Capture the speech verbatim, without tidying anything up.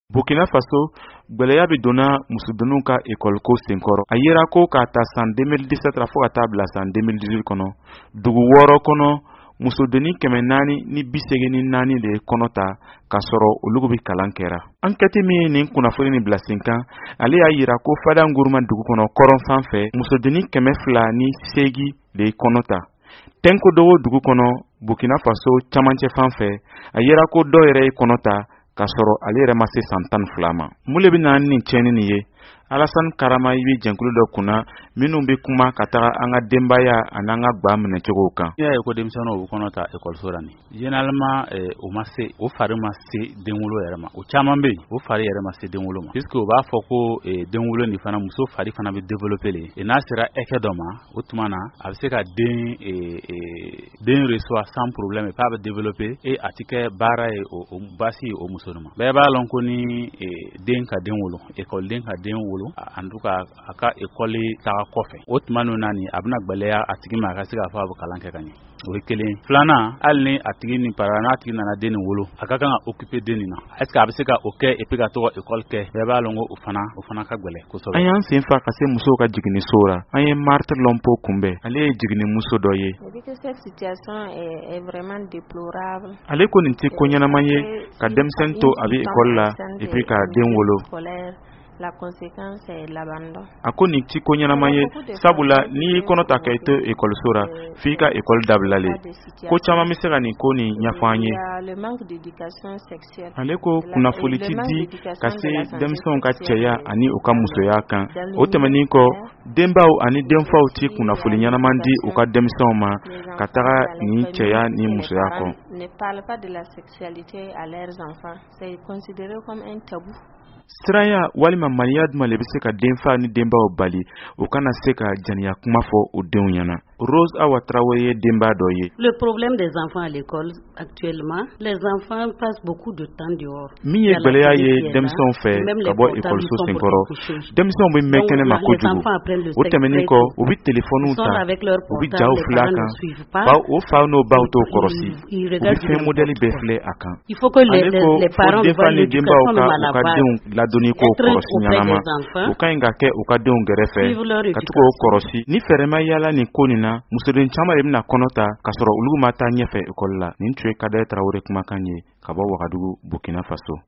Burkina Faso gwɛlɛya bɛ donna musodenninw ka école ko senkɔrɔ. A yera ko k'a ta san deux mille dix-sept la fo ka taa bila san deux mille dix-huit kɔnɔ, dugu wɔɔrɔ kɔnɔ musodennin kɛmɛ naani ni bi segin ni naani de ye kɔnɔ ta k'a sɔrɔ olu bɛ kalan kɛra. Enquête min ye nin kunnafoni nin bila sen kan, ale y'a yira ko Fada Nguruma dugu kɔnɔ kɔrɔn fan fɛ musodennin kɛmɛ fila ni seegin de ye kɔnɔ ta. Tenkodogo dugu kɔnɔ Burkina Faso camancɛ fan fɛ a yera ko dɔw yɛrɛ ye kɔnɔ ta k'a sɔrɔ ale yɛrɛ ma se san tan ni fila ma. Mun de bɛ na nin tiɲɛni nin ye? Alassane Karama i bɛ jɛnkulu dɔ kunna minnu bɛ kuma ka taga an ka denbaya ani an ka ba minɛcogow kan. N'i y'a ye ko denmisɛnninw u kɔnɔ ta ekɔliso la nin généralement o ma se o fari ma se denwolo yɛrɛ ma, o caman bɛ yen o fari yɛrɛ ma se denwolo ma, puisque u b'a fɔ ko denwolo nin fana muso fari fana bɛ développer le et n'a sera hakɛ dɔ ma o tuma na a bɛ se ka den den reçoit sans problème et pas bɛ développer et a tɛ kɛ baara ye o baasi ye o muso ma. Bɛɛ b'a lɔn ko ni den ka den wolo ekɔliden ka den wolo en tout cas a ka école taga kɔfɛ o tuma ninnu na ni a bɛna gwɛlɛya a tigi ma a ka se k'a fɔ a bɛ kalan kɛ ka ɲɛ. O ye kelen. Filanan hali ni a tigi ni para n'a tigi nana den nin wolo a ka kan ka occuper den nin na, est ce que a bɛ se ka o kɛ et puis ka to ka école kɛ? Bɛɛ b'a lɔn ko o fana o fana ka gɛlɛn kosɛbɛ. An y'an sen fa ka se musow ka jiginiso la, an ye Marthe Lompo kunbɛn, ale ye jiginimuso dɔ ye. Ale ko nin tɛ ko ɲɛnama ye ka denmisɛnnin to a bɛ école la et puis ka den wolo. La conséquence est l'abandon. A ko nin ti ko ɲɛnama ye sabula n'i y'i kɔnɔ ta ka i to ekɔliso la f'i ka école dabilale. Ko caman bɛ se ka nin ko nin ɲɛfɔ an ye. Ale ko kunnafoni ti di ka se denmisɛnw ka cɛya ani u ka musoya kan. O tɛmɛnin kɔ denbaw ani denfaw ti kunnafoni ɲɛnama di u ka denmisɛnw ma ka taga ni cɛya ni musoya kɔ. Ne parle pas de la sexualité à leurs enfants. C'est considéré comme un tabou. Siranya walima maniya duma le bɛ se ka denfa ni denbaw bali u kana se ka janiya kuma fɔ u denw ɲɛna. Rose Awa Traoré ye denba dɔ ye. Le problème des enfants à l'école actuellement, les enfants passent beaucoup de temps dehors. Min ye gwɛlɛya ye denmisɛnw fɛ ka bɔ ekɔliso senkɔrɔ, denmisɛnw bɛ mɛn kɛnɛ ma kojugu. O tɛmɛnin kɔ u bɛ telefoniw ta u bɛ jaw filɛ a kan, baw o faw n'o baw t'o kɔrɔsi u bɛ fɛn modèle bɛɛ filɛ a kan. Ale ko fo denfa ni denbaw ka u ka denw ladonni ko kɔrɔsi ɲanama u ka ɲi ka kɛ u ka denw gɛrɛfɛ ka tugu o kɔrɔsi. Ni fɛrɛ ma yala nin ko nin na musoden caman de bɛna kɔnɔ ta k'a sɔrɔ olu ma taa ɲɛfɛ ekɔli la. Nin tun ye Kadaye Traoré kumakan ye ka bɔ Wagadugu, Burkina Faso.